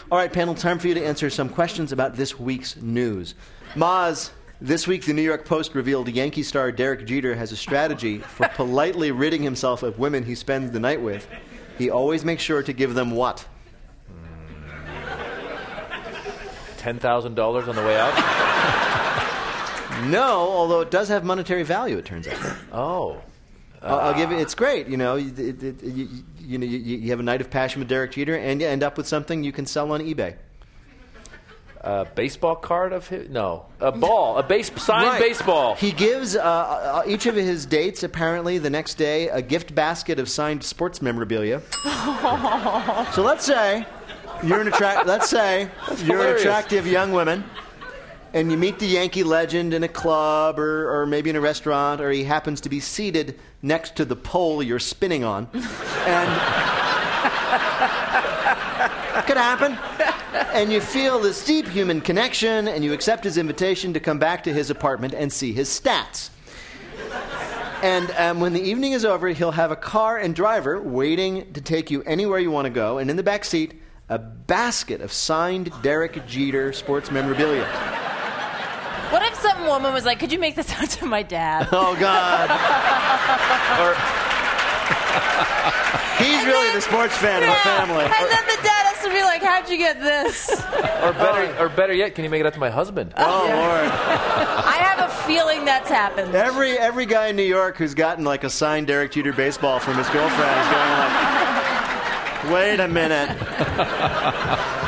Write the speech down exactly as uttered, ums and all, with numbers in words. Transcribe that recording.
All right, panel, time for you to answer some questions about this week's news. Maz, this week the New York Post revealed Yankee star Derek Jeter has a strategy for politely ridding himself of women he spends the night with. He always makes sure to give them what? ten thousand dollars on the way out? No, although it does have monetary value, it turns out. Oh. I'll, I'll give you. It's great. You know, it, it, it, you, you know, you, you have a night of passion with Derek Jeter, and you end up with something you can sell on eBay. A baseball card of his? No, a ball, a base signed Right. baseball. He gives uh, uh, each of his dates, apparently, the next day, a gift basket of signed sports memorabilia. So let's say you're an attract. Let's say you're hilarious. an attractive young woman. And you meet the Yankee legend in a club or, or maybe in a restaurant, or he happens to be seated next to the pole you're spinning on. And it could happen. And you feel this deep human connection, and you accept his invitation to come back to his apartment and see his stats. And um, when the evening is over, he'll have a car and driver waiting to take you anywhere you want to go, and in the back seat, a basket of signed Derek Jeter sports memorabilia. What if some woman was like, could you make this out to my dad? Oh, God. Or, he's And really then- the sports fan of the family. And then the dad has to be like, how'd you get this? Or better, or better yet, can you make it out to my husband? Oh, Lord. I have a feeling that's happened. Every every guy in New York who's gotten like a signed Derek Jeter baseball from his girlfriend is going like, wait a minute.